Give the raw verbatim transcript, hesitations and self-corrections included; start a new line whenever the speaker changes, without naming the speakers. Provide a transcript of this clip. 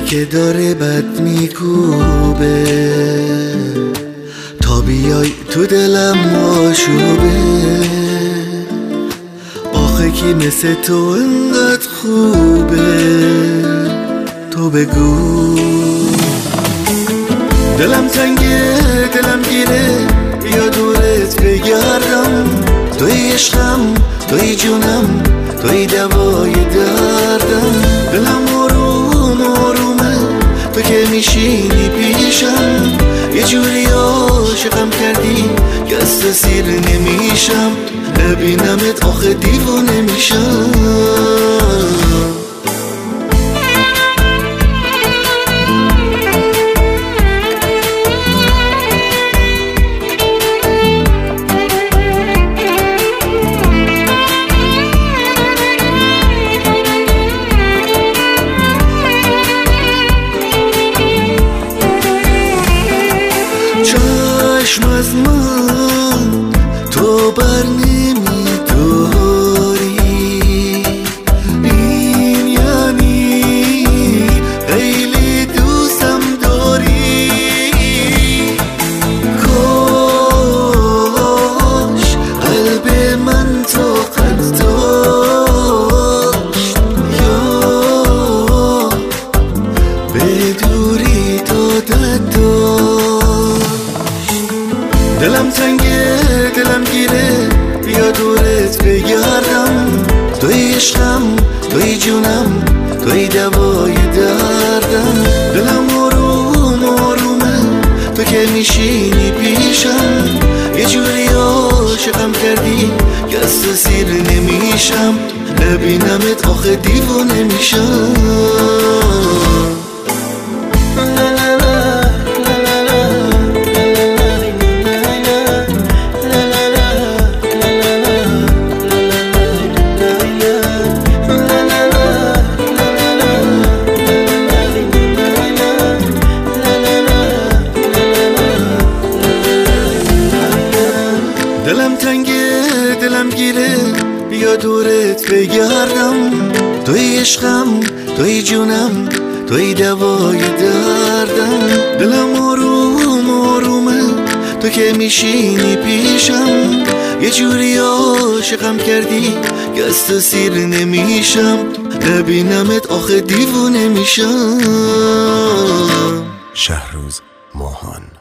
که داره بد میکوبه تا بیای تو دلم آشوبه. آخه کی مثل تو انقدر خوبه تو بگو. دلم تنگه دلم گیره بیا دورت بگردم. توی عشقم توی جونم توی دوای دردم. دلم آروم آرومه تو که میشینی پیشم. یه جوری عاشقم کردی که از تو سیر نمیشم. ببینمت آخه دیوونه میشم. چشم از من تو بر نمیداری. این یعنی خیلی دوستم داری. کاش قلب من طاقت داشت یا به دوری دادت داشت. دلم تنگه دلم گیره بیا دورت بگردم. توی عشقم توی جونم توی دوای دردم. دلم آروم آرومه تو که میشینی پیشم. یه جوری عاشقم کردی که از تو سیر نمیشم. ببینمت آخه دیوونه میشم. دلم تنگه دلم گیره بیا دورت بگردم. توی عشقم توی جونم توی دوای دردم. دلم آروم آرومه تو که میشینی پیشم. یه جوری عاشقم کردی که از تو سیر نمیشم. ببینمت آخه دیوونه میشم.
شهروز ماهان.